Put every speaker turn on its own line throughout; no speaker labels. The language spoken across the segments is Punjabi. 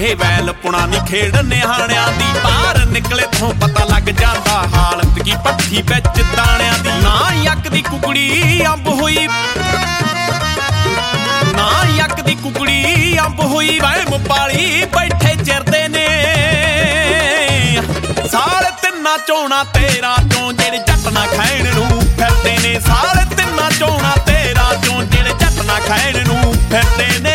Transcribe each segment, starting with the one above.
ਇਹ ਵੈਲ ਪੁਣਾ ਨੀ ਖੇਡ ਨਿਹਾਣਿਆਂ ਦੀ ਬਾਹਰ ਨਿਕਲੇ ਤੋਂ ਪਤਾ ਲੱਗ ਜਾਂਦਾ ਹਾਲਤ ਕੀ ਪੱਠੀ ਵਿੱਚ ਦਾਣਿਆਂ ਦੀ ਨਾ ਯੱਕ ਦੀ ਕੁਕੜੀ ਅੰਬ ਹੋਈ ਨਾ ਯੱਕ ਦੀ ਕੁਕੜੀ ਅੰਬ ਹੋਈ ਵਹਿਮ ਪਾਲੀ ਬੈਠੇ ਚਿਰਦੇ ਨੇ ਸਾਲ ਤਿੰਨਾਂ ਚੋਣਾ ਤੇਰਾ ਚੋਂ ਜਿਹੜੇ ਜੱਟ ਨਾ ਖਾਣ ਨੂੰ ਫਿਰਦੇ ਨੇ ਸਾਲ ਤਿੰਨਾਂ ਚੋਣਾ ਤੇਰਾ ਚੋਂ ਜਿਹੜੇ ਜੱਟ ਨਾ ਖਾਣ ਨੂੰ ਫਿਰਦੇ ਨੇ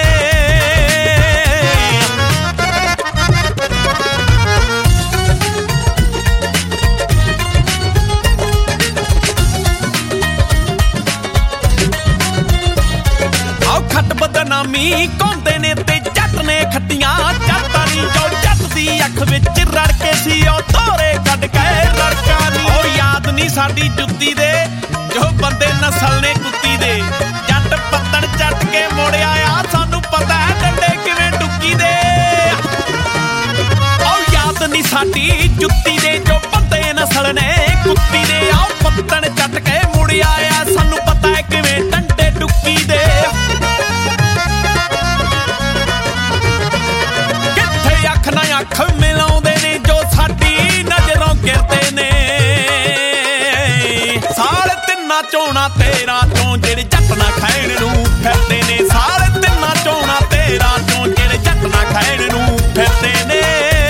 ਖੱਟ ਬਦਨਾਮੀ ਕੌਂਦੇ ਨੇ ਤੇ ਜੱਟ ਨੇ ਖੱਟੀਆਂ ਜੱਟਾਂ ਨੀ ਜੋ ਜੱਟ ਦੀ ਅੱਖ ਵਿੱਚ ਰੜ ਕੇ ਸੀ ਉਹ ਤੋਰੇ ਕੱਢ ਕੇ ਰੜਕਾ ਨੀ ਉਹ ਯਾਦ ਨੀ ਸਾਡੀ ਜੁੱਤੀ ਦੇ ਜੋ ਬੰਦੇ ਨਸਲ ਨੇ ਕੁੱਤੀ ਦੇ ਜੱਟ ਪੱਤਣ ਚੱਟ ਕੇ ਮੋੜਿਆ ਆ ਸਾਨੂੰ ਪਤਾ ਹੈ ਡੰਡੇ ਕਿਵੇਂ ਟੁੱਕੀ ਦੇ ਉਹ ਯਾਦ ਨੀ ਸਾਡੀ ਜੁੱਤੀ ਦੇ ਜੋ ਬੰਦੇ ਨਸਲ ਨੇ ਕੁੱਤੀ ਦੇ ਆਓ ਪੱਤਣ ਚੱਟ ਕੇ ਮੋੜਿਆ ਆ ਸਾਨੂੰ ਪਤਾ ਹੈ ਕਿਵੇਂ ਡੰਡੇ ਟੁੱਕੀ ਦੇ ਅੱਖ ਮਿਲਾਉਂਦੇ ਨੇ ਜੋ ਸਾਡੀ ਨਜ਼ਰੋਂ ਗਿਰਦੇ ਨੇ ਸਾਲ ਤਿੰਨਾਂ ਚੋਣਾ ਤੇਰਾ ਚੋਂ ਜਿਹੜੇ ਜੱਟ ਨਾ ਖਾਣ ਨੂੰ ਫਿਰਦੇ ਨੇ ਸਾਲ ਤਿੰਨਾਂ ਚੋਣਾ ਤੇਰਾ ਚੋਂ ਜਿਹੜੇ ਜੱਟ ਨਾ ਖਾਣ ਨੂੰ ਫਿਰਦੇ ਨੇ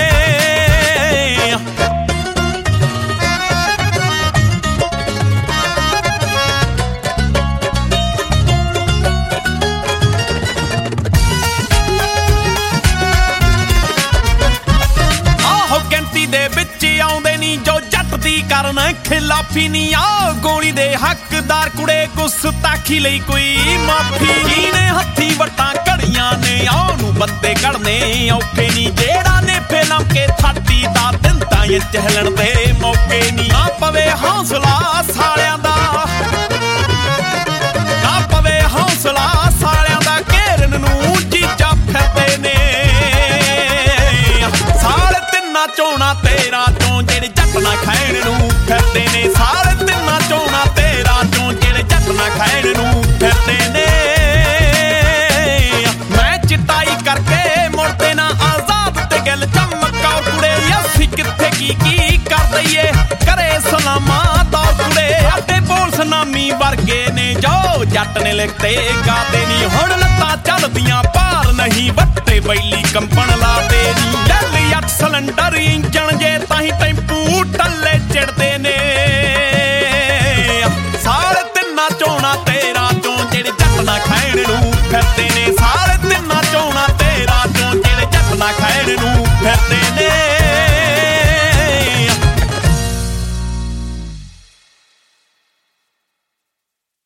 ਦੇ ਵਿੱਚ ਆਉਂਦੇ ਨੀ ਜੋ ਜੱਟ ਦੀ ਕਰਨ ਖਿਲਾਫੀ ਨੀ ਆ ਗੋਲੀ ਦੇ ਹੱਕਦਾਰ ਕੁੜੇ ਗੁਸਤਾਖੀ ਲਈ ਕੋਈ ਮਾਫੀ ਨੇ ਹੱਥੀ ਵਟਾਂ ਘੜੀਆਂ ਨੇ ਉਹਨੂੰ ਬੰਦੇ ਕੱਢਨੇ ਔਖੇ ਨੀ ਜਿਹੜਾ ਨੇ ਫਿਲਮ ਕੇ ਥਾਟੀ ਦਾ ਦਿਨ ਤਾਂ ਇਹ ਚਹਿਲਣ ਦੇ ਮੌਕੇ ਨੀ ਨਾ ਪਵੇ ਹੌਸਲਾ ਸਾਲਿਆਂ ਦਾ ਨਾ ਪਵੇ ਹੌਸਲਾ ਸਾਲਿਆਂ ਦਾ ਘੇਰਨ ਨੂੰ ਜੀਜਾ ਫਿਰਦੇ ਨੇ ਚੋਣਾ ਤੇਰਾ ਚੋਂ ਜਿਹੜੇ ਜੱਟ ਨਾ ਖਾਣ ਨੂੰ ਫਿਰਦੇ ਨੇ ਸਾਲ ਤਿੰਨਾਂ ਚੋਣਾ ਤੇਰਾ ਚੋਂ ਜਿਹੜੇ ਜੱਟ ਨਾ ਖਾਣ ਨੂੰ ਫਿਰਦੇ ਨੇ ਮੈਂ ਚਿੱਟਾਈ ਕਰਕੇ ਮੁੜਦੇ ਨਾ ਆਜ਼ਾਦ ਤੇ ਗੱਲ ਚਮਕਾ ਕੁੜੇ ਅਸੀਂ ਕਿੱਥੇ ਕੀ ਕਰ ਦਈਏ ਕਰੇ ਸਲਾਮਾਂ ਦਾ ਕੁੜੇ ਅੱਡੇ ਬੋਲ ਸੁਨਾਮੀ ਵਰਗੇ ਨੇ ਜੋ ਜੱਟ ਨੇ ਲਿਖਤੇ ਗਾਦੇ ਨੀ ਹੁਣ ਲੱਤਾਂ ਚੱਲਦੀਆਂ ਭਾਰ ਨਹੀਂ ਵੱਟੇ ਬੈਲੀ ਕੰਪਣ ਲਾਦੇ ਨੀ ਸਿਲੰਡਰ ਇੰਜਣ ਜੇ ਤਾਂ